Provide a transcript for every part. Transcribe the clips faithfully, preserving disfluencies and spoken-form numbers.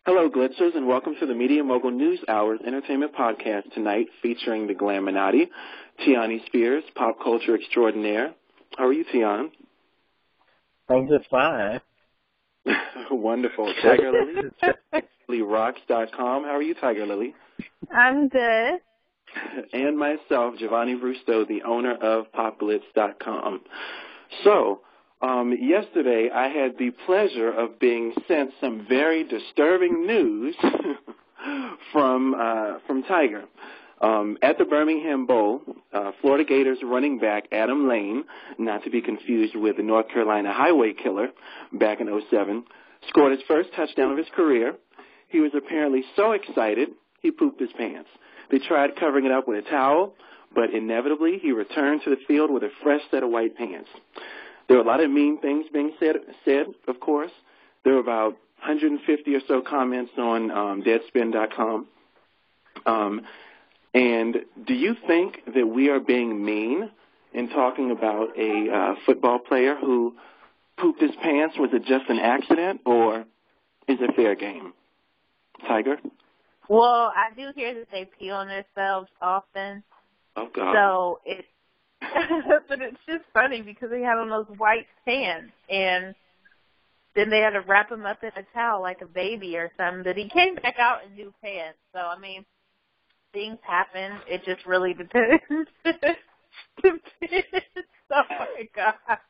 Hello, Glitzers, and welcome to the Media Mogul News Hour's Entertainment Podcast tonight, featuring the Glaminati, Tiani Spears, pop culture extraordinaire. How are you, Tian? I'm just fine. Wonderful. Tiger Lily, Lily Rocks dot com. How are you, Tiger Lily? I'm good. And myself, Giovanni Rusto, the owner of Pop Glitz dot com. So, um, yesterday I had the pleasure of being sent some very disturbing news from uh, from Tiger. Um, at the Birmingham Bowl, uh, Florida Gators running back Adam Lane, not to be confused with the North Carolina Highway Killer back in oh seven, scored his first touchdown of his career. He was apparently so excited, he pooped his pants. They tried covering it up with a towel, but inevitably he returned to the field with a fresh set of white pants. There were a lot of mean things being said, said of course. There were about one hundred fifty or so comments on um, Deadspin dot com. Um, and do you think that we are being mean in talking about a uh, football player who pooped his pants? Was it just an accident, or is it fair game? Tiger? Well, I do hear that they pee on themselves often. Oh, God. So it, but it's just funny because they had on those white pants, and then they had to wrap him up in a towel like a baby or something. But he came back out in new pants. So, I mean, things happen. It just really depends. Depends. Oh, my God.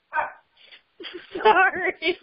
Sorry.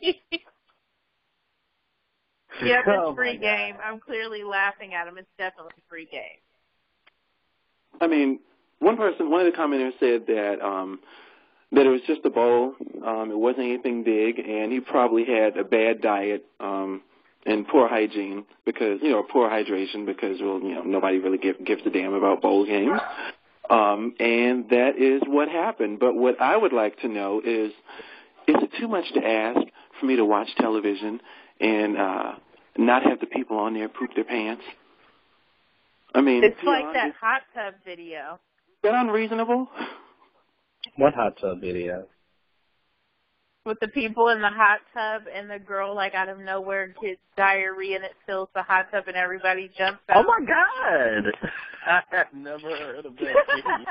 Yeah, it's Oh free game. I'm clearly laughing at him. It's definitely free game. I mean, one person, one of the commenters said that um, that it was just a bowl. Um, it wasn't anything big, and he probably had a bad diet um, and poor hygiene because, you know, poor hydration because, well, you know, nobody really give, gives a damn about bowl games. Um, and that is what happened. But what I would like to know is, is it too much to ask for me to watch television and uh, not have the people on there poop their pants? I mean, it's you like know, that is hot tub video. that unreasonable? What hot tub video? With the people in the hot tub and the girl, like, out of nowhere gets diarrhea and it fills the hot tub and everybody jumps out. Oh, my God! I have never heard of that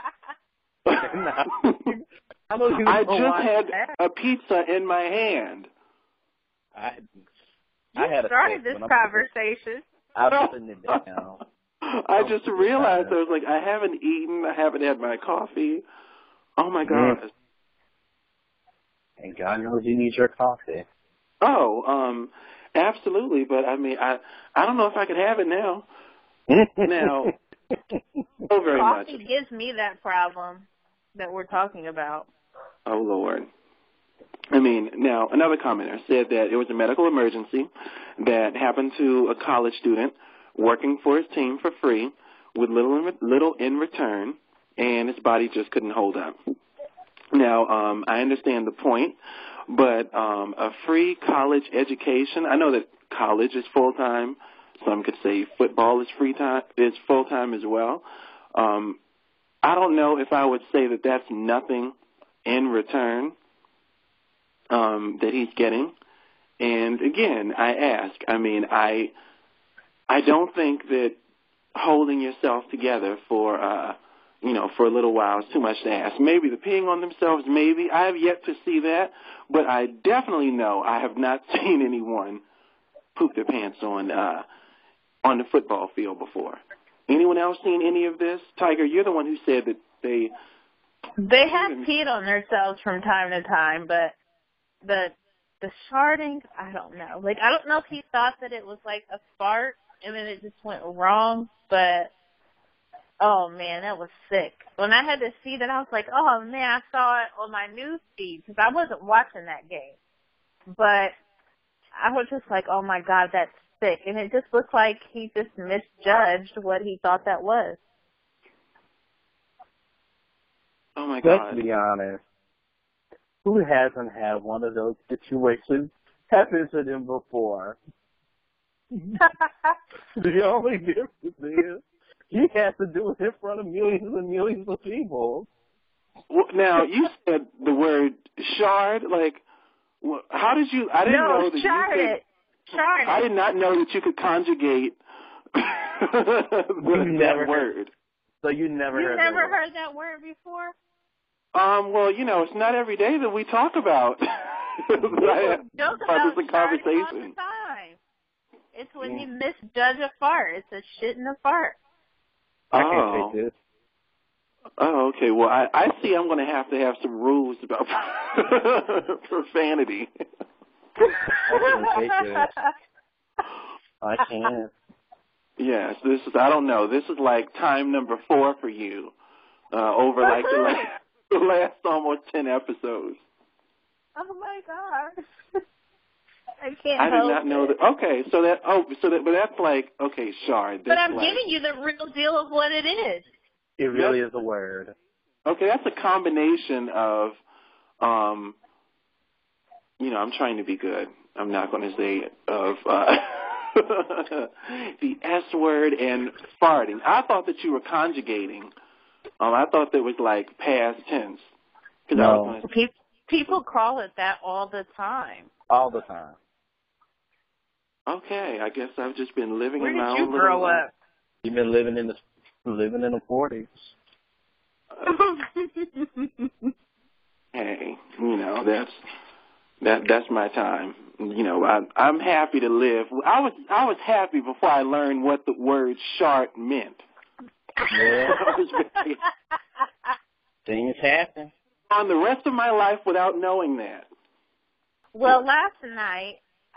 video. I, don't even I know just why had I a pizza in my hand. I, You I had started a this when I'm- conversation. I'm putting it down. I just realized I was like, I haven't eaten, I haven't had my coffee. Oh my Mm. God. And God knows you need your coffee. Oh, um, absolutely. But I mean, I I don't know if I could have it now. Now, so very Coffee much. gives me that problem that we're talking about. Oh Lord. I mean, now another commenter said that it was a medical emergency that happened to a college student working for his team for free with little in, little in return, and his body just couldn't hold up. Now, um, I understand the point, but um, a free college education, I know that college is full-time. Some could say football is free time, is full-time as well. Um, I don't know if I would say that that's nothing in return um, that he's getting. And again, I ask, I mean, I I don't think that holding yourself together for, uh, you know, for a little while is too much to ask. Maybe the peeing on themselves, maybe. I have yet to see that, but I definitely know I have not seen anyone poop their pants on uh, on the football field before. Anyone else seen any of this? Tiger, you're the one who said that they... They have peed on themselves from time to time, but the the sharding, I don't know. Like, I don't know if he thought that it was like a fart and then it just went wrong, but oh man, that was sick. When I had to see that, I was like, oh man, I saw it on my news feed because I wasn't watching that game. But I was just like, oh my God, that's sick. And it just looked like he just misjudged what he thought that was. Oh my God. Let's be honest. Who hasn't had one of those situations happen to them before? The only difference is he has to do it in front of millions and millions of people. Well, now, you said the word shard. Like, how did you? I didn't no, know that shard you it. Sharn. I did not know that you could conjugate the, never that word. So you never you heard never that word. heard that word before? Um, well, you know, it's not every day that we talk about People joke about this sharting conversation. all the time. It's when you misjudge a fart. It's a shit in a fart. I Oh. can't say this. Oh, okay. Well, I, I see I'm going to have to have some rules about profanity. I can't say this. I can't. Yes, this is, I don't know, this is like time number four for you, uh, over like the last, the last almost ten episodes. Oh my god. I can't I did help not know it. that. Okay, so that, oh, so that, but that's like, okay, Shard. But I'm like, giving you the real deal of what it is. It really is a word. Okay, that's a combination of, um, you know, I'm trying to be good. I'm not going to say it, of, uh, the S word and farting. I thought that you were conjugating. Um, I thought that was like past tense. Cause No. I was gonna... Pe- People call it that all the time. All the time. Okay, I guess I've just been living Where in my did you own grow little life. up? You've been living in the living in the forties. Hey, you know, that's that that's my time. You know, I I'm happy to live. I was I was happy before I learned what the word shart meant. Yeah. Things happen. On the rest of my life without knowing that. Well, last night,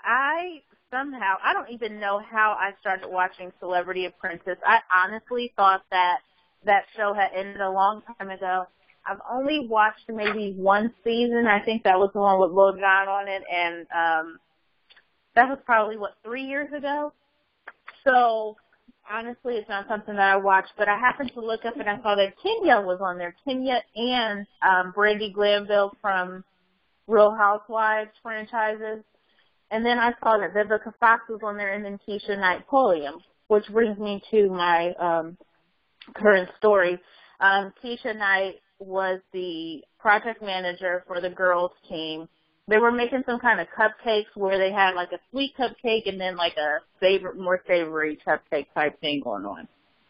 I somehow, I don't even know how I started watching Celebrity Apprentice. I honestly thought that that show had ended a long time ago. I've only watched maybe one season. I think that was the one with Lil Jon on it, and um, that was probably, what, three years ago? So, honestly, it's not something that I watched, but I happened to look up and I saw that Kenya was on there. Kenya and um, Brandy Glanville from Real Housewives franchises. And then I saw that Vivica Fox was on there and then Keisha Knight Pulliam, which brings me to my um, current story. Um, Keisha Knight was the project manager for the girls team. They were making some kind of cupcakes where they had like a sweet cupcake and then like a savor, more savory cupcake type thing going on.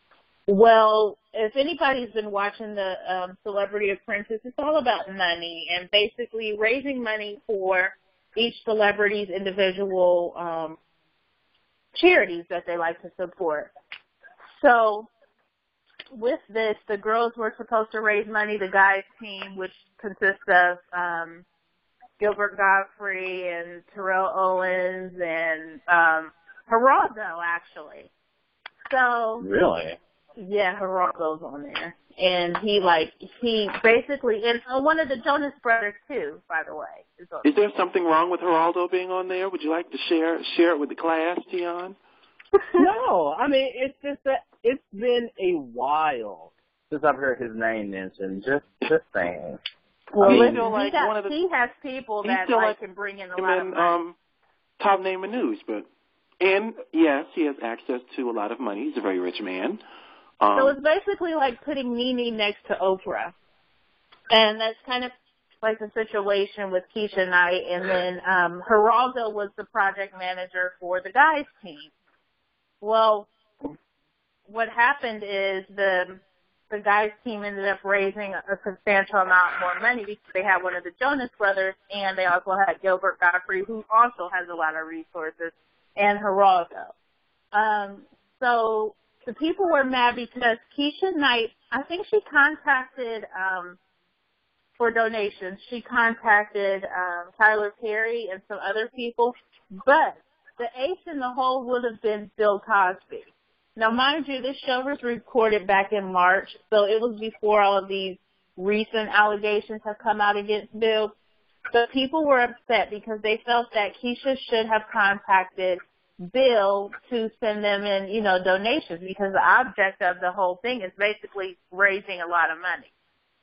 Well, if anybody's been watching the um, Celebrity Apprentice, it's all about money and basically raising money for each celebrity's individual um, charities that they like to support. So with this, the girls were supposed to raise money. The guys' team, which consists of um, Gilbert Godfrey and Terrell Owens and um, Geraldo, actually. So Really? Yeah, Geraldo's on there. And he, like, he basically, and uh, one of the Jonas Brothers, too, by the way. Is, on Is there something wrong with Geraldo being on there? Would you like to share share it with the class, Tion? No, I mean, it's just that it's been a while since I've heard his name mentioned. Just, just saying. Well, I mean, listen, still he, like got, one of the, he has people that, still like, like can bring in a him lot of in, money. um, top name in news, but, and yes, he has access to a lot of money. He's a very rich man. Um, so it's basically like putting Nene next to Oprah. And that's kind of like the situation with Keisha Knight. And then um, Geraldo was the project manager for the guys' team. Well, what happened is the the guys' team ended up raising a substantial amount more money because they had one of the Jonas Brothers, and they also had Gilbert Godfrey, who also has a lot of resources, and Geraldo. Um, so the people were mad because Keisha Knight, I think she contacted, um, for donations, she contacted um, Tyler Perry and some other people, but the ace in the hole would have been Bill Cosby. Now, mind you, this show was recorded back in March, so it was before all of these recent allegations have come out against Bill. But people were upset because they felt that Keisha should have contacted Bill to send them in, you know, donations, because the object of the whole thing is basically raising a lot of money.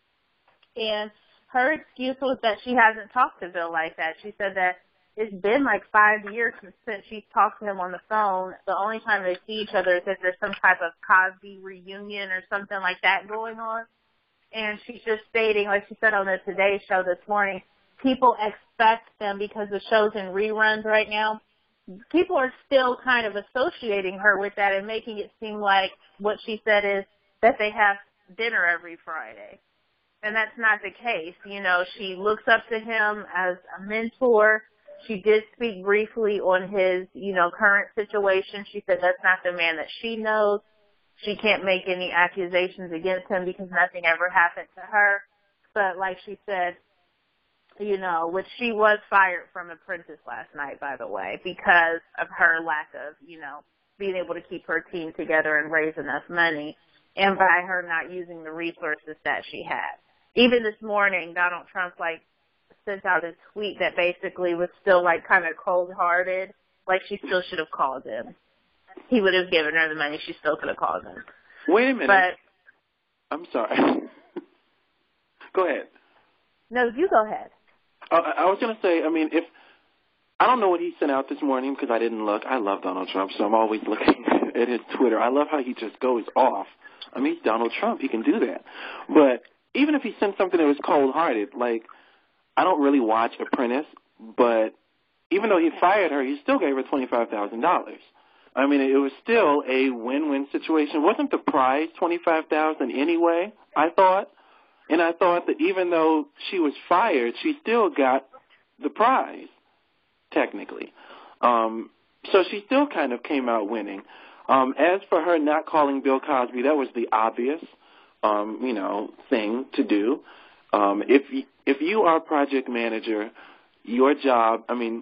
And her excuse was that she hasn't talked to Bill like that. She said that it's been like five years since she's talked to him on the phone. The only time they see each other is if there's some type of Cosby reunion or something like that going on. And she's just stating, like she said on the Today Show this morning, people expect them, because the show's in reruns right now, people are still kind of associating her with that and making it seem like what she said is that they have dinner every Friday. And that's not the case. You know, she looks up to him as a mentor. She did speak briefly on his, you know, current situation. She said that's not the man that she knows. She can't make any accusations against him because nothing ever happened to her. But like she said, you know, which she was fired from Apprentice last night, by the way, because of her lack of, you know, being able to keep her team together and raise enough money, and by her not using the resources that she had. Even this morning, Donald Trump, like, sent out a tweet that basically was still, like, kind of cold-hearted, like she still should have called him. He would have given her the money. She still could have called him. Wait a minute. But, I'm sorry. Go ahead. No, you go ahead. Uh, I was going to say, I mean, if I don't know what he sent out this morning because I didn't look. I love Donald Trump, so I'm always looking at his Twitter. I love how he just goes off. I mean, he's Donald Trump. He can do that. But even if he sent something that was cold-hearted, like, I don't really watch Apprentice, but even though he fired her, he still gave her twenty-five thousand dollars. I mean, it was still a win-win situation. Wasn't the prize twenty-five thousand dollars anyway, I thought? And I thought that even though she was fired, she still got the prize, technically. Um, so she still kind of came out winning. Um, as for her not calling Bill Cosby, that was the obvious, um, you know, thing to do. Um, if you, if you are a project manager, your job, I mean,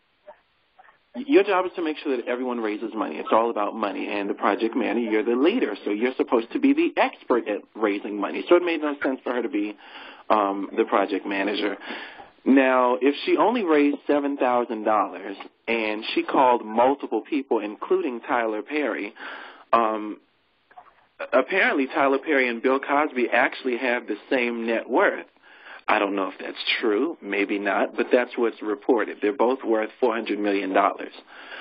your job is to make sure that everyone raises money. It's all about money. And the project manager, you're the leader, so you're supposed to be the expert at raising money. So it made no sense for her to be um, the project manager. Now, if she only raised seven thousand dollars and she called multiple people, including Tyler Perry, um, apparently Tyler Perry and Bill Cosby actually have the same net worth. I don't know if that's true, maybe not, but that's what's reported. They're both worth four hundred million dollars.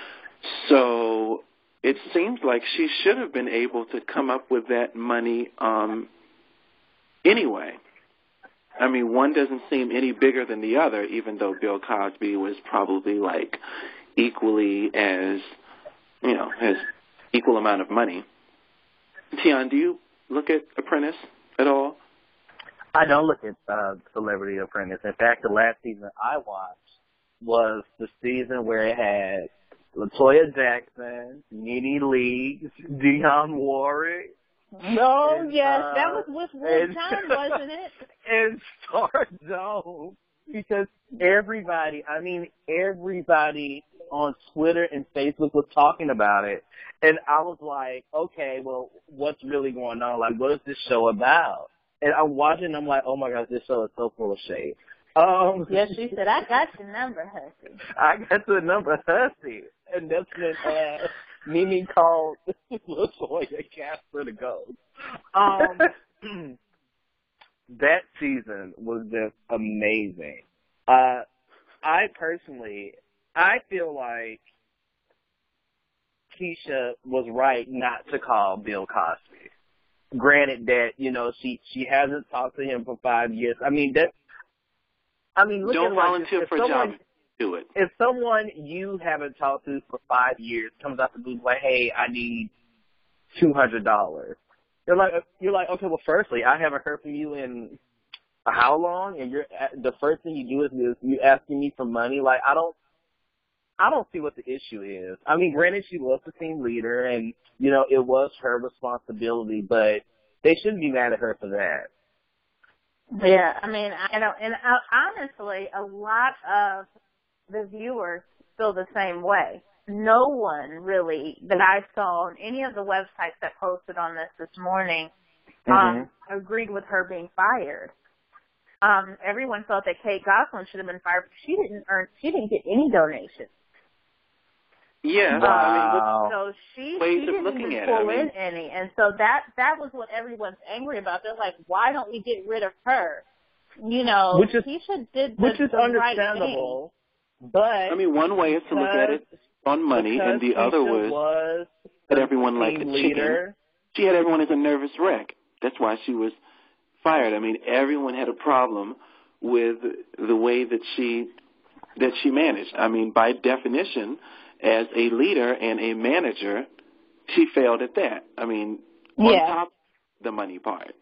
So it seems like she should have been able to come up with that money um, anyway. I mean, one doesn't seem any bigger than the other, even though Bill Cosby was probably like equally as, you know, has equal amount of money. Tion, do you look at Apprentice at all? I don't look at uh, Celebrity Apprentice. In fact, the last season I watched was the season where it had LaToya Jackson, NeNe Leakes, Dionne Warwick. No, and, yes, uh, that was with Will John, wasn't it? And Star Jones. Because everybody, I mean, everybody on Twitter and Facebook was talking about it. And I was like, okay, well, what's really going on? Like, what is this show about? And I'm watching, and I'm like, oh, my gosh, this show is so full of shade. Um, yes, she said, I got your number, Hussy. I got your number, Hussy. And that's when uh, Mimi called LaToya Casper to go. Um, that season was just amazing. Uh, I personally, I feel like Keisha was right not to call Bill Cosby. Granted that, you know, she she hasn't talked to him for five years. I mean, that, I mean, look Don't at volunteer like, for someone, a job. Do it. If someone you haven't talked to for five years comes out the blue like, hey, I need two hundred dollars, you're like, you're like, okay, well, firstly, I haven't heard from you in how long, and you're the first thing you do is you asking me for money. Like, I don't. I don't see what the issue is. I mean, granted, she was the team leader, and, you know, it was her responsibility, but they shouldn't be mad at her for that. Yeah, I mean, I know, and I, honestly, a lot of the viewers feel the same way. No one really that I saw on any of the websites that posted on this this morning um, mm-hmm. agreed with her being fired. Um, everyone felt that Kate Gosselin should have been fired, but she didn't earn, she didn't get any donations. Yeah, wow. I mean, so she, ways she of didn't looking even at pull it. I mean, in any, and so that that was what everyone's angry about. They're like, why don't we get rid of her? You know, which is, Keisha did the, which is the understandable. Right but I mean, one way is to look at it on money, and the Keisha other was, was had everyone like a leader. chicken. She had everyone as a nervous wreck. That's why she was fired. I mean, everyone had a problem with the way that she that she managed. I mean, by definition, as a leader and a manager, she failed at that. I mean, on Yeah. top of the money part.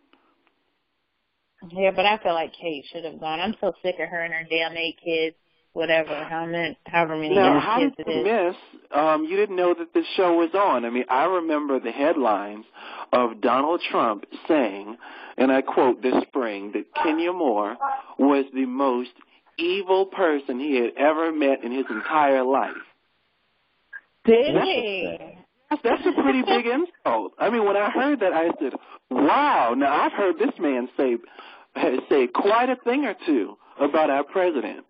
Yeah, but I feel like Kate should have gone. I'm so sick of her and her damn eight kids, whatever, how many, however many Now, damn how kids did it you is. miss, um, you didn't know that this show was on. I mean, I remember the headlines of Donald Trump saying, and I quote this spring, that Kenya Moore was the most evil person he had ever met in his entire life. Did That's he? That's, that's a pretty big insult. I mean, when I heard that, I said, wow. Now, I've heard this man say say quite a thing or two about our president.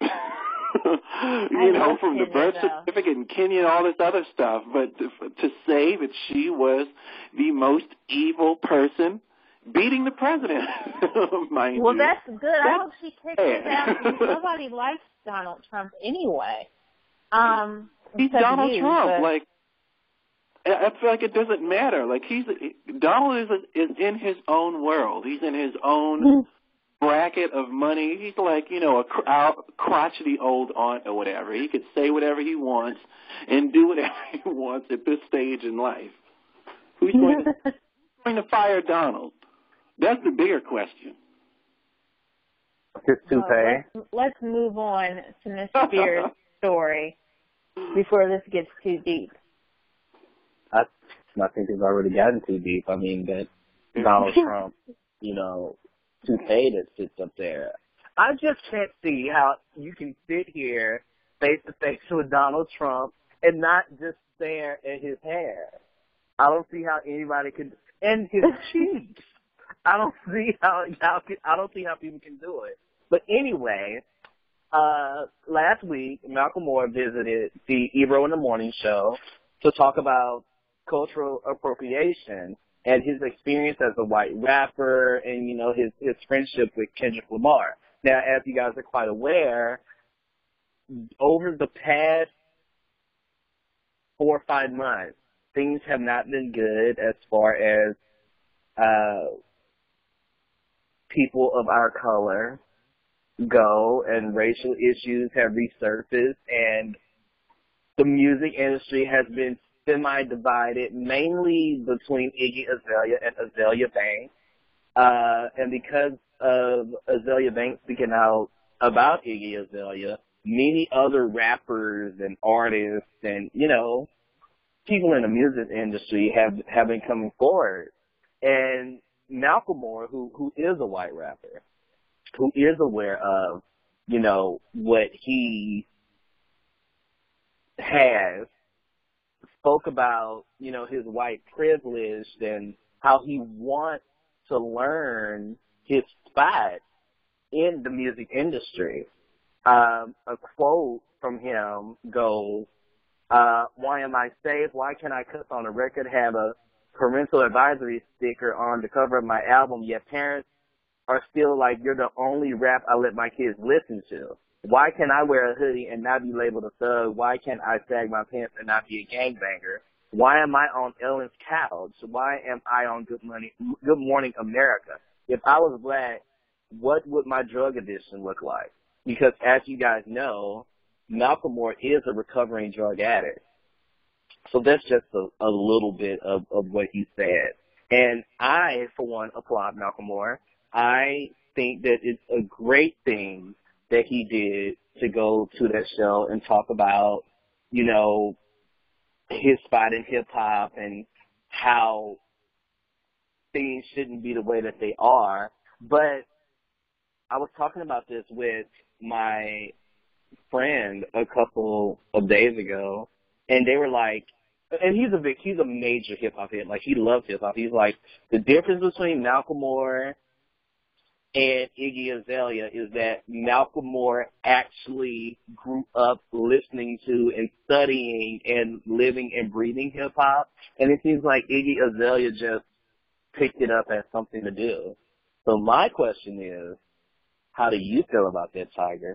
you know, from the Kenya, birth though. certificate in Kenya and all this other stuff. But to, to say that she was the most evil person beating the president, mind Well, you. that's good. I That's hope she kicks his ass because nobody likes Donald Trump anyway. Um, He's except Donald you, Trump. but- Like, I I feel like it doesn't matter. Like, he's Donald is is in his own world. He's in his own bracket of money. He's like, you know, a cr- our crotchety old aunt or whatever. He could say whatever he wants and do whatever he wants at this stage in life. Who's going to, who's going to fire Donald? That's the bigger question. His Well, toupee. let's, let's move on to Miss Spears' story before this gets too deep. I, I think they've already gotten too deep. I mean, that Donald Trump, you know, toupee that sits up there. I just can't see how you can sit here face to face with Donald Trump and not just stare at his hair. I don't see how anybody could, and his cheeks. I don't see how, how I don't see how people can do it. But anyway, uh, last week Malcolm Moore visited the Ebro in the Morning show to talk about cultural appropriation and his experience as a white rapper and, you know, his, his friendship with Kendrick Lamar. Now, as you guys are quite aware, over the past four or five months, things have not been good as far as uh, people of our color go, and racial issues have resurfaced, and the music industry has been semi-divided, mainly between Iggy Azalea and Azalea Banks. Uh, and because of Azalea Banks speaking out about Iggy Azalea, many other rappers and artists and, you know, people in the music industry have, have been coming forward. And Malcolm Moore, who, who is a white rapper, who is aware of, you know, what he has, spoke about, you know, his white privilege and how he wants to learn his spot in the music industry. Um, a quote from him goes, uh, why am I safe? Why can't I cuss on the record, have a parental advisory sticker on the cover of my album, yet parents are still like, you're the only rap I let my kids listen to? Why can I wear a hoodie and not be labeled a thug? Why can't I sag my pants and not be a gangbanger? Why am I on Ellen's couch? Why am I on Good Morning, Good Morning America? If I was black, what would my drug addiction look like? Because as you guys know, Malcolm Moore is a recovering drug addict. So that's just a, a little bit of, of what he said. And I, for one, applaud Malcolm Moore. I think that it's a great thing that he did to go to that show and talk about, you know, his spot in hip-hop and how things shouldn't be the way that they are. But I was talking about this with my friend a couple of days ago, and they were like, and he's a big, he's a major hip-hop head. Like, he loves hip-hop. He's like, the difference between Malcolm Moore and Iggy Azalea is that Malcolm Moore actually grew up listening to and studying and living and breathing hip-hop, and it seems like Iggy Azalea just picked it up as something to do. So my question is, how do you feel about that, Tiger?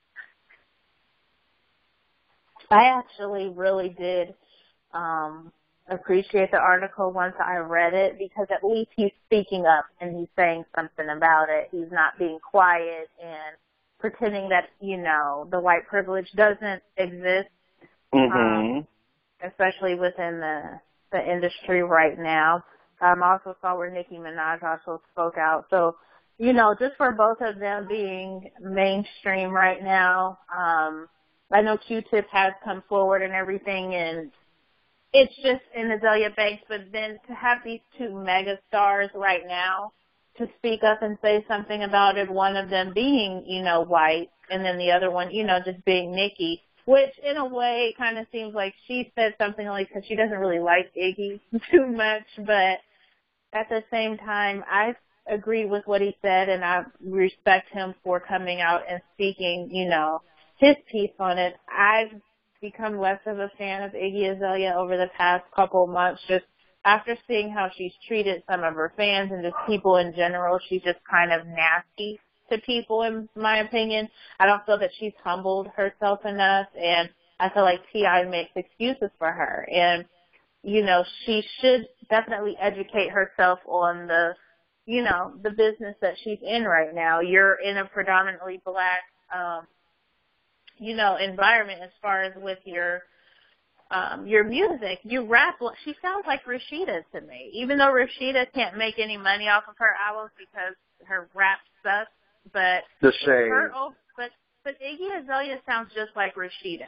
I actually really did um, appreciate the article once I read it, because at least he's speaking up and he's saying something about it. He's not being quiet and pretending that, you know, the white privilege doesn't exist. Mm-hmm. Um, especially within the the industry right now. Um, I also saw where Nicki Minaj also spoke out. So, you know, just for both of them being mainstream right now, um, I know Q-Tip has come forward and everything, and it's just in Azealia Banks, but then to have these two mega stars right now to speak up and say something about it, one of them being, you know, white, and then the other one, you know, just being Nicki, which in a way kind of seems like she said something like, because she doesn't really like Iggy too much, but at the same time, I agree with what he said, and I respect him for coming out and speaking, you know, his piece on it. I've become less of a fan of Iggy Azalea over the past couple months, just after seeing how she's treated some of her fans and just people in general. She's just kind of nasty to people, in my opinion. I don't feel that she's humbled herself enough, and I feel like T I makes excuses for her. And, you know, she should definitely educate herself on the, you know, the business that she's in right now. You're in a predominantly black, um, you know, environment as far as with your um, your music. You rap. She sounds like Rashida to me, even though Rashida can't make any money off of her albums because her rap sucks. But the shade. Her, but but Iggy Azalea sounds just like Rashida.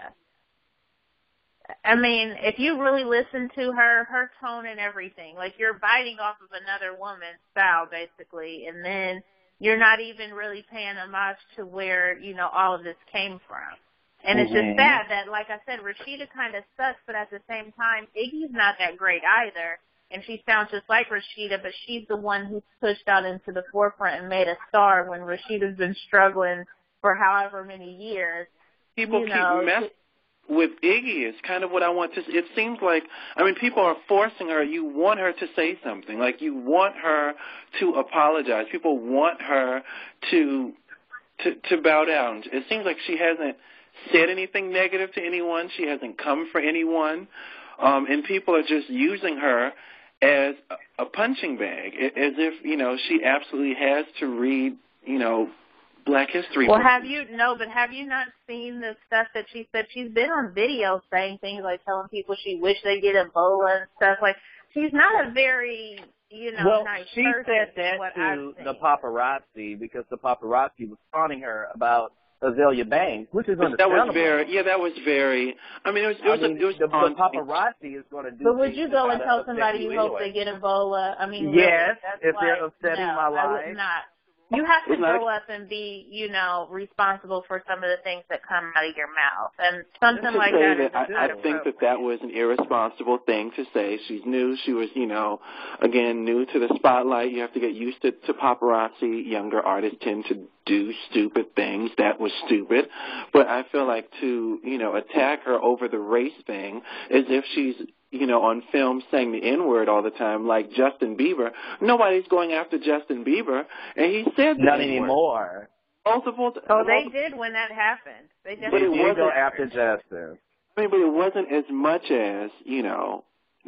I mean, if you really listen to her, her tone and everything, like you're biting off of another woman's style, basically, and then you're not even really paying homage to where, you know, all of this came from. And it's mm-hmm. just sad that, like I said, Rashida kind of sucks, but at the same time, Iggy's not that great either. And she sounds just like Rashida, but she's the one who's pushed out into the forefront and made a star when Rashida's been struggling for however many years. People you keep know, messing with Iggy. Is kind of what I want to. It seems like, I mean, people are forcing her. You want her to say something. Like, you want her to apologize. People want her to to to bow down. It seems like she hasn't said anything negative to anyone. She hasn't come for anyone, um, and people are just using her as a punching bag, as if, you know, she absolutely has to read, you know, Black History. Well, have you, no, but have you not seen the stuff that she said? She's been on video saying things like telling people she wished they'd get Ebola and stuff. Like, she's not a very, you know, well, nice she person. said that to the paparazzi because the paparazzi was taunting her about Azealia Banks, which is understandable. That was very, yeah, that was very, I mean, it was, it was, I mean, it was the, the paparazzi is going to do. But would you go and tell somebody you hope they get Ebola? I mean, yes, really, if they're like, upsetting no, my life. I would not. You have to It's grow not, up and be, you know, responsible for some of the things that come out of your mouth. And something like that, that is I, I think that that was an irresponsible thing to say. She's new. She was, you know, again, new to the spotlight. You have to get used to, to paparazzi. Younger artists tend to do stupid things. That was stupid. But I feel like to, you know, attack her over the race thing as if she's, you know, on film saying the N-word all the time, like Justin Bieber. Nobody's going after Justin Bieber, and he said the Not N-word. anymore. Multiple. Oh, they multiple, did when that happened. They But it definitely did go after Justin. I mean, but it wasn't as much as, you know,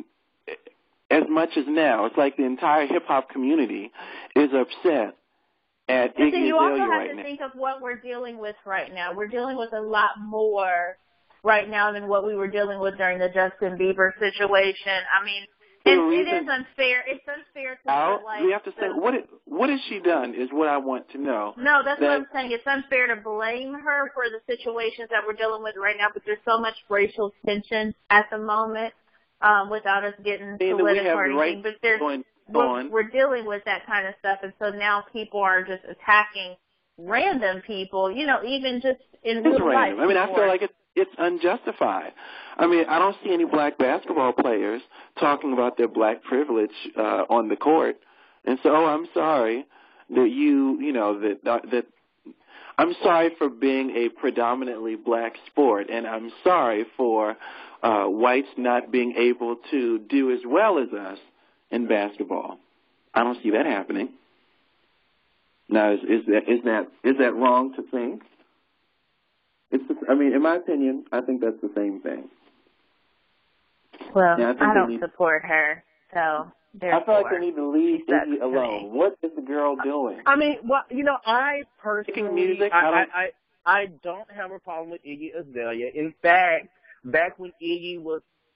as much as now. It's like the entire hip-hop community is upset at But Iggy then you also Azalea have right to now. think of what we're dealing with right now. We're dealing with a lot more right now than what we were dealing with during the Justin Bieber situation. I mean, and it is unfair. It's unfair to Out, feel like we have to say, the, what, it, what has she done is what I want to know. No, that's that, what I'm saying. It's unfair to blame her for the situations that we're dealing with right now, but there's so much racial tension at the moment um, without us getting political or anything. But there's, going we're, on. we're dealing with that kind of stuff, and so now people are just attacking random people, you know, even just in It's real random. life. I mean, I feel like it's it's unjustified. I mean, I don't see any black basketball players talking about their black privilege uh, on the court, and so oh, I'm sorry that you, you know, that uh, that I'm sorry for being a predominantly black sport, and I'm sorry for uh, whites not being able to do as well as us in basketball. I don't see that happening. Now, is, is that is that is that wrong to think? It's just, I mean, in my opinion, I think that's the same thing. Well, yeah, I, I don't need, support her, so therefore, I feel like they need to leave Iggy alone. What is the girl doing? I mean, well, you know, I personally, Making music, I, I, don't, I, I, I don't have a problem with Iggy Azalea. In fact, back when Iggy was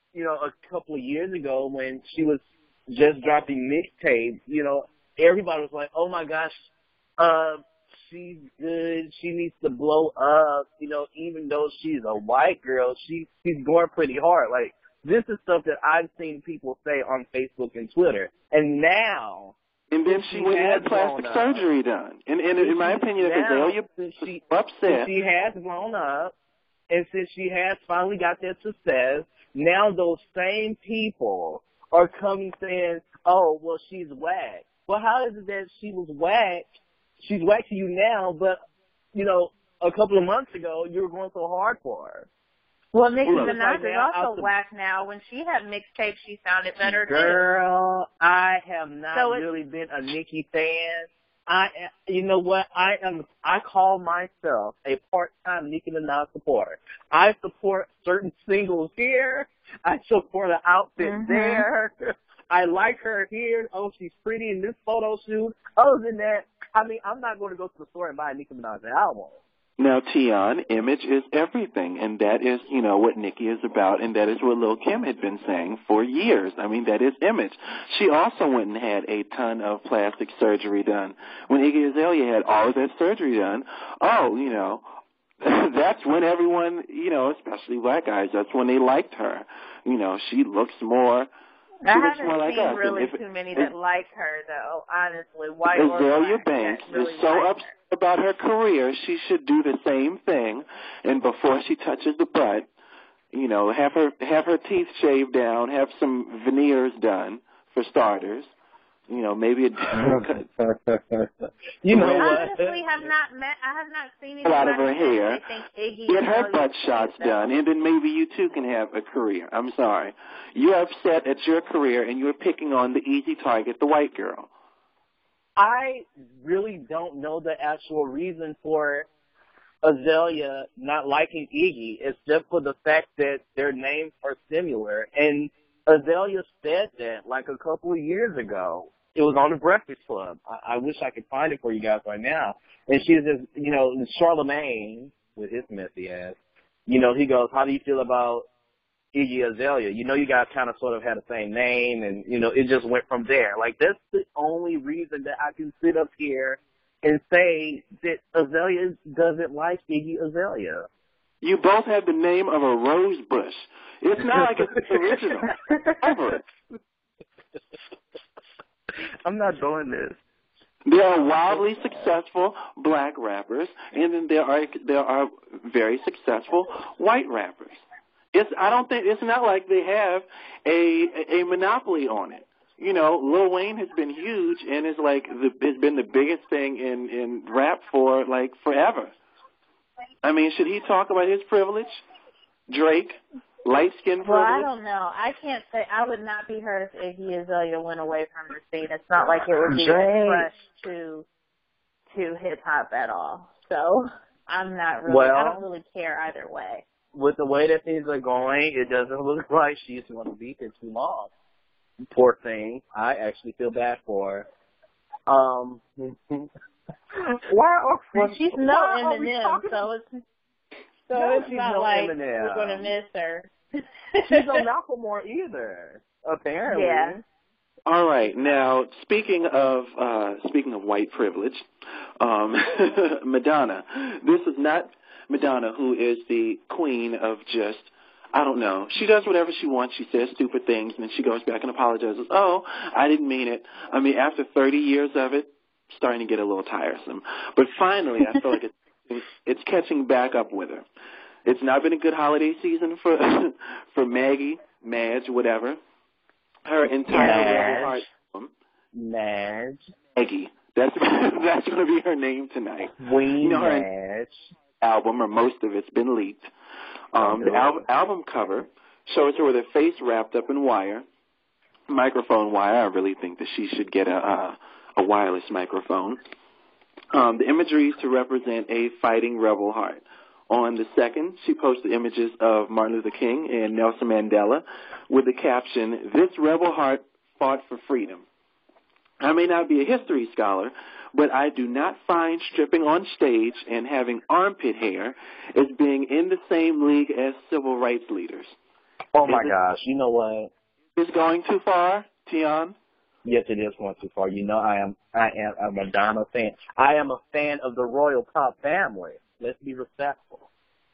you know, a couple of years ago when she was just dropping mixtapes, you know, everybody was like, oh, my gosh, uh, she's good. She needs to blow up. You know, even though she's a white girl, she, she's going pretty hard. Like, this is stuff that I've seen people say on Facebook and Twitter. And now... And then she went and had plastic surgery done. And, and in my opinion, if Azalea was upset... She has blown up, and since she has finally got that success, now those same people are coming saying, oh, well, she's whack. Well, how is it that she was whack? She's whack to you now, but, you know, a couple of months ago, you were going so hard for her. Well, Nicki Minaj is also whack now. When she had mixtapes, she sounded better, too. Girl, I have not so really been a Nicki fan. I, you know what? I am. I call myself a part-time Nicki Minaj supporter. I support certain singles here. I support an outfit mm-hmm. there. I like her here. Oh, she's pretty in this photo shoot. Other than that, I mean, I'm not going to go to the store and buy a Nicki Minaj album. Now, Tion, image is everything, and that is, you know, what Nicki is about, and that is what Lil' Kim had been saying for years. I mean, that is image. She also went and had a ton of plastic surgery done. When Iggy Azalea had all of that surgery done, oh, you know, that's when everyone, you know, especially black guys, that's when they liked her. You know, she looks more... I haven't like seen us. really if, too many that like her, though, honestly. White Azalea Banks really is so like upset about her career, she should do the same thing, and before she touches the butt, you know, have her have her teeth shaved down, have some veneers done, for starters. You know, maybe a you know I what? honestly have not met. I have not seen a lot of her hair. I think Iggy Get her butt shots done, and then maybe you too can have a career. I'm sorry, you're upset at your career, and you're picking on the easy target, the white girl. I really don't know the actual reason for Azalea not liking Iggy, except for the fact that their names are similar, and Azalea said that like a couple of years ago. It was on the Breakfast Club. I, I wish I could find it for you guys right now. And she says, you know, Charlemagne, with his messy ass, you know, he goes, how do you feel about Iggy Azalea? You know, you guys kind of sort of had the same name, and, you know, it just went from there. Like, that's the only reason that I can sit up here and say that Azalea doesn't like Iggy Azalea. You both have the name of a rose bush. It's not like it's original. Ever. I'm not doing this. There are wildly successful black rappers, and then there are there are very successful white rappers. It's I don't think it's not like they have a a monopoly on it. You know, Lil Wayne has been huge and is like the has been the biggest thing in in rap for like forever. I mean, should he talk about his privilege? Drake, light-skinned privilege? Well, I don't know. I can't say. I would not be hurt if Iggy Azalea went away from the scene. It's not like it would be a crush to to hip-hop at all. So I'm not really, well, I don't really care either way. With the way that things are going, it doesn't look like she's going to be here too long. Poor thing. I actually feel bad for her. Um... Why are we, well, she's no Eminem, so it's so no, it's not no like Eminem. we're gonna miss her. She's no Macklemore either, apparently. Yeah. All right. Now, speaking of uh, speaking of white privilege, um, Madonna. This is not Madonna, who is the queen of just. I don't know. She does whatever she wants. She says stupid things, and then she goes back and apologizes. Oh, I didn't mean it. I mean, after thirty years of it. Starting to get a little tiresome. But finally, I feel like it's, it's catching back up with her. It's not been a good holiday season for for Maggie, Madge, whatever. Her entire Madge. Madge. Maggie. That's that's going to be her name tonight. Queen you know, her Madge. Album, or most of it's been leaked. Um, the al- album cover shows her with her face wrapped up in wire, microphone wire. I really think that she should get a... Uh, a wireless microphone. Um, the imagery is to represent a fighting rebel heart. On the second, she posted images of Martin Luther King and Nelson Mandela with the caption, "This rebel heart fought for freedom." I may not be a history scholar, but I do not find stripping on stage and having armpit hair as being in the same league as civil rights leaders. Oh, my is gosh. You know what? Is going too far, Tion? Yes, it is going too far. You know I am I am a Madonna fan. I am a fan of the royal pop family. Let's be respectful.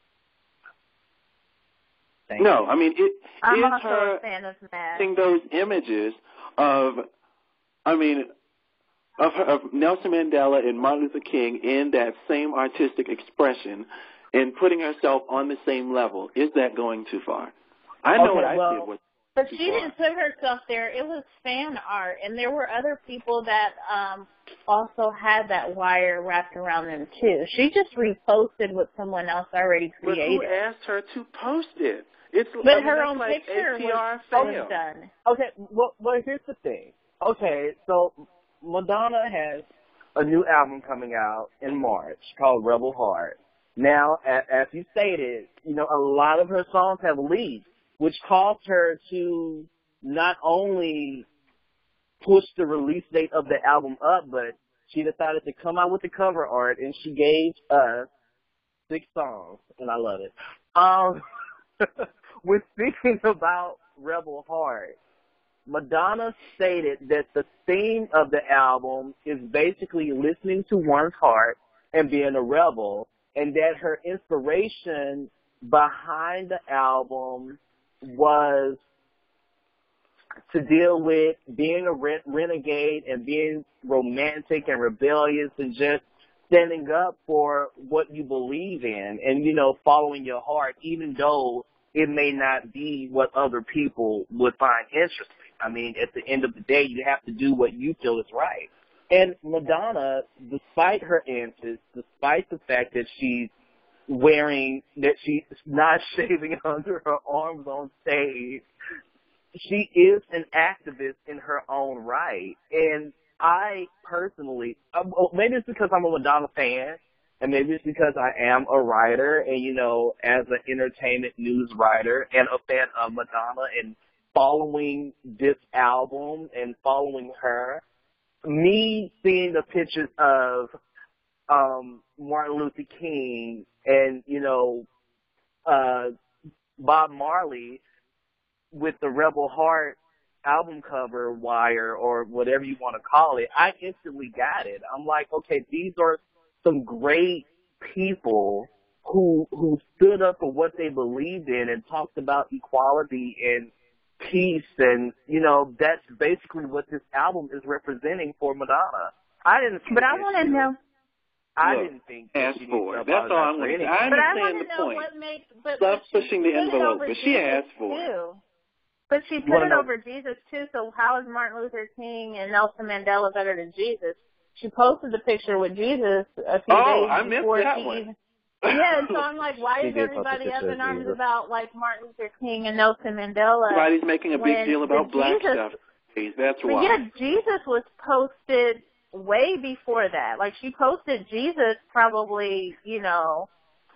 Thank no, you. I mean, it I'm is also her a fan of Mad. seeing those images of, I mean, of, her, of Nelson Mandela and Martin Luther King in that same artistic expression and putting herself on the same level. Is that going too far? I know Okay, what I well, did was But too she far. didn't put herself there. It was fan art, and there were other people that um also had that wire wrapped around them too. She just reposted what someone else already But created. who asked her to post it? It's But I mean, her that's own like picture A P R was, fail. was done. Okay, well, well, here's the thing. Okay, so Madonna has a new album coming out in March called Rebel Heart. Now, as, as you stated, you know, a lot of her songs have leaked, which caused her to not only push the release date of the album up, but she decided to come out with the cover art, and she gave us six songs, and I love it. Um, when speaking about Rebel Heart, Madonna stated that the theme of the album is basically listening to one's heart and being a rebel, and that her inspiration behind the album was to deal with being a re- renegade and being romantic and rebellious and just standing up for what you believe in and, you know, following your heart, even though it may not be what other people would find interesting. I mean, at the end of the day, you have to do what you feel is right. And Madonna, despite her antics, despite the fact that she's wearing, that she's not shaving under her arms on stage, she is an activist in her own right. And I personally, maybe it's because I'm a Madonna fan, and maybe it's because I am a writer, and, you know, as an entertainment news writer and a fan of Madonna and following this album and following her, me seeing the pictures of um, Martin Luther King and, you know, uh, Bob Marley with the Rebel Heart album cover wire or whatever you want to call it, I instantly got it. I'm like, okay, these are some great people who who stood up for what they believed in and talked about equality and peace, and, you know, that's basically what this album is representing for Madonna. I didn't think But I want to know. I Look, didn't think that asked she for needs it. That's all I'm going going to to I But I understand want to the know point. what makes. But, Stop but pushing the put it envelope, over but she Jesus asked for it. too. But she put Wanna it know- over Jesus too. So how is Martin Luther King and Nelson Mandela better than Jesus? She posted the picture with Jesus a few Oh, days I missed before that she one. even. Yeah, and so I'm like, why She is did post a everybody up picture in of arms Jesus. about like Martin Luther King and Nelson Mandela? Everybody's making a big when deal about the black Jesus, stuff. That's But why. yeah, Jesus was posted way before that. Like she posted Jesus probably, you know,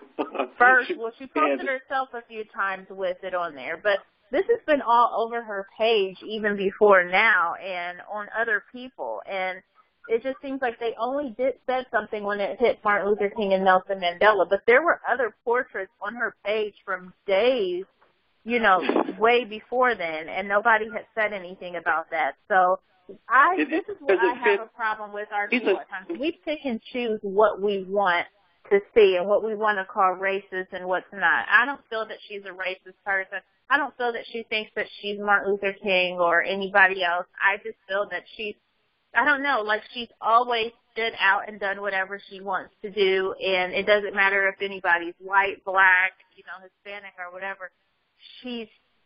first. Well, she posted herself a few times with it on there, but this has been all over her page even before now and on other people. And it just seems like they only did said something when it hit Martin Luther King and Nelson Mandela, but there were other portraits on her page from days, you know, way before then, and nobody had said anything about that. So I, It- this is what does it I have fit- a problem with our He's people a- at times. We pick and choose what we want to see and what we want to call racist and what's not. I don't feel that she's a racist person. I don't feel that she thinks that she's Martin Luther King or anybody else. I just feel that she's, I don't know, like she's always stood out and done whatever she wants to do, and it doesn't matter if anybody's white, black, you know, Hispanic or whatever. She's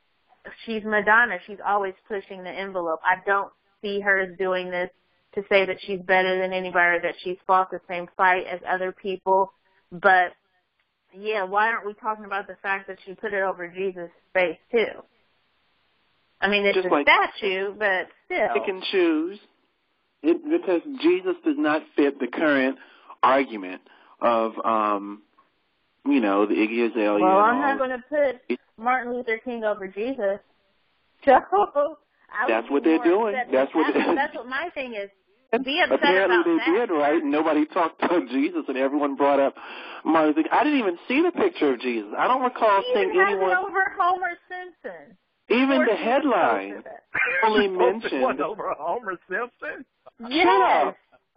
she's Madonna. She's always pushing the envelope. I don't see her as doing this to say that she's better than anybody or that she's fought the same fight as other people. But, yeah, why aren't we talking about the fact that she put it over Jesus' face, too? I mean, it's Just a like- statue, but still. Pick and choose. It, because Jesus does not fit the current argument of, um, you know, the Iggy Azalea. Well, and I'm all not going to put Martin Luther King over Jesus. So I That's would what be they're more doing. upset. That's what that's, it is. that's what my thing is. be upset Apparently about they that. did, right? And nobody talked about Jesus, and everyone brought up Martin Luther King. I didn't even see the picture of Jesus. I don't recall He seeing even has anyone. it over Homer Simpson. Even Or the Jesus headline posted it. only One mentioned. over Homer Simpson. Yes.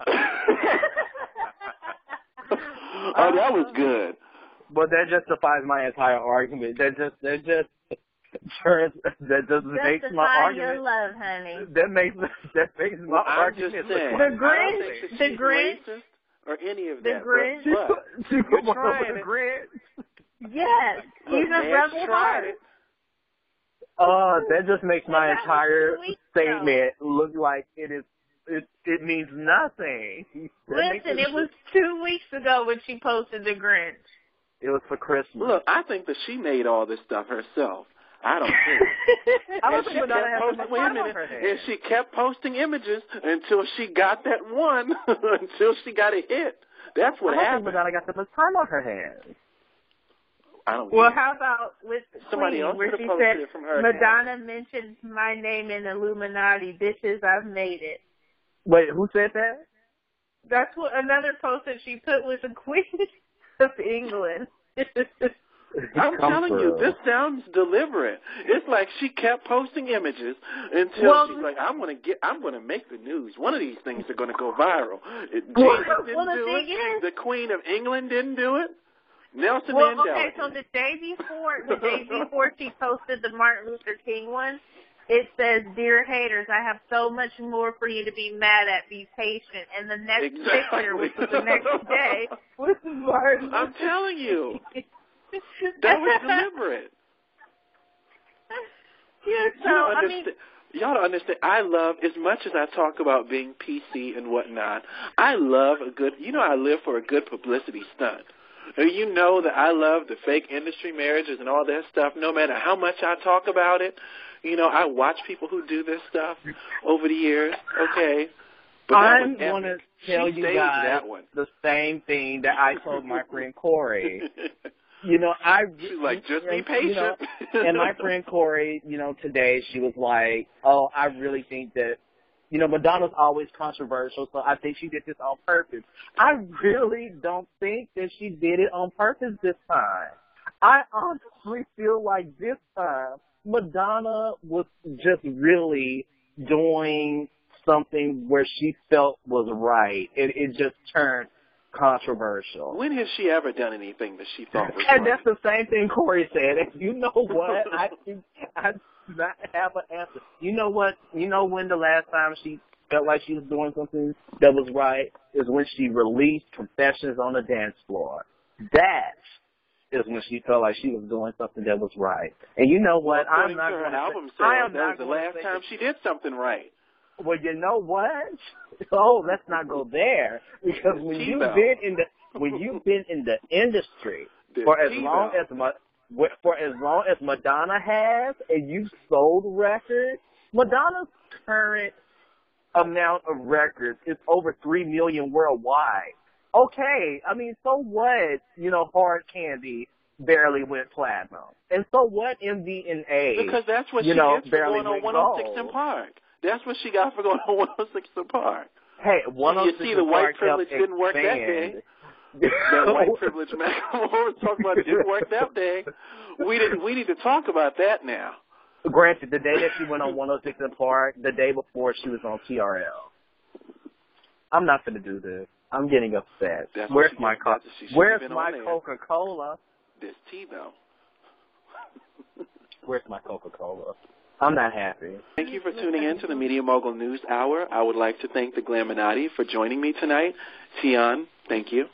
Oh, that was good. But that justifies my entire argument. That just that just turns that just makes my Justify argument. your love, honey. That makes that makes my Well, I'm argument. just look saying. The I don't Grinch- think that the she's Grinch- racist or any of the that. Grinch- But, but She you're put one trying over the it. Yes. Look, He's a Madge rebel tried heart. it. Uh, that just makes my That was entire two weeks statement look like it is. It it means nothing. That makes Listen, it was two weeks ago when she posted the Grinch. It was for Christmas. Look, I think that she made all this stuff herself. I don't think. I don't And think she Madonna kept has posting, enough wait a time on minute, her hands. and she kept posting images until she got that one, until she got a hit. That's what I don't happened. think Madonna got that much time on her hands. I don't Well, know. how about with Somebody Queen, else where could she have posted said, it from her Madonna mentioned my name in Illuminati. Bitches, I've made it. Wait, who said that? That's what another post that she put was the Queen of England. I'm telling you, this sounds deliberate. It's like she kept posting images until Well, she's like, "I'm gonna get, I'm gonna make the news. One of these things are gonna go viral." It, Well, Jesus didn't well, the do thing it. is- The Queen of England didn't do it. Nelson Well, Mandela. okay, so the day before, the day before she posted the Martin Luther King one, it says, "Dear haters, I have so much more for you to be mad at. Be patient." And the next Exactly. picture, which was the next day, was Martin. I'm telling you, that was deliberate. Yeah, so You don't I mean, understand. Y'all don't understand. I love, as much as I talk about being P C and whatnot, I love a good, you know, I live for a good publicity stunt. And you know that I love the fake industry marriages and all that stuff, no matter how much I talk about it. You know, I watch people who do this stuff over the years, okay? But that I'm was going to epic. tell She you saved guys that one. the same thing that I told my friend Corey. You know, I She's like, just be you patient. know, and my friend Corey, you know, today she was like, "Oh, I really think that, you know, Madonna's always controversial, so I think she did this on purpose." I really don't think that she did it on purpose this time. I honestly feel like this time Madonna was just really doing something where she felt was right. It, it just turned controversial. When has she ever done anything that she thought was And right? that's the same thing Corey said. And you know what? I I do not have an answer. You know what? You know when the last time she felt like she was doing something that was right is when she released Confessions on the Dance Floor. That is when she felt like she was doing something that was right. And you know what? Well, I'm according not to her going to album say, I sales, am that not was the going to last say time she did something right. Well, you know what? Oh, let's not go there because when you've T-Bell. been in the when you've been in the industry The for as T-Bell. long as Ma- for as long as Madonna has, and you've sold records, Madonna's current amount of records is over three million worldwide. Okay, I mean, so what? You know, Hard Candy barely went platinum, and so what? M D N A Because that's what you she know, gets for barely going on went one oh six gold. in Park. That's what she got for going on one oh six in Park. Hey, one You see, the white privilege didn't work that day. That white privilege Macklemore was talking about didn't work that day. We didn't. We need to talk about that now. Granted, the day that she went on one oh six in Park, the day before she was on T R L. I'm not going to do this. I'm getting upset. That's Where's what she my did. co- That's what she should've Where's been my on there. Coca-Cola? This T-Bell. Where's my Coca-Cola? I'm not happy. Thank you for tuning in to the Media Mogul News Hour. I would like to thank the Glaminati for joining me tonight. Tion, thank you.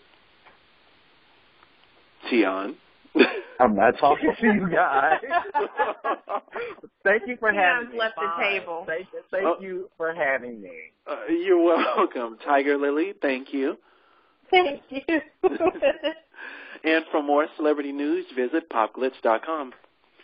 Tion. I'm not talking to you guys. Thank you for having Tion's me. left the Fine. table. Thank, thank Oh. you for having me. Uh, you're welcome. Tiger Lily, thank you. Thank you. And for more celebrity news, visit pop glitz dot com.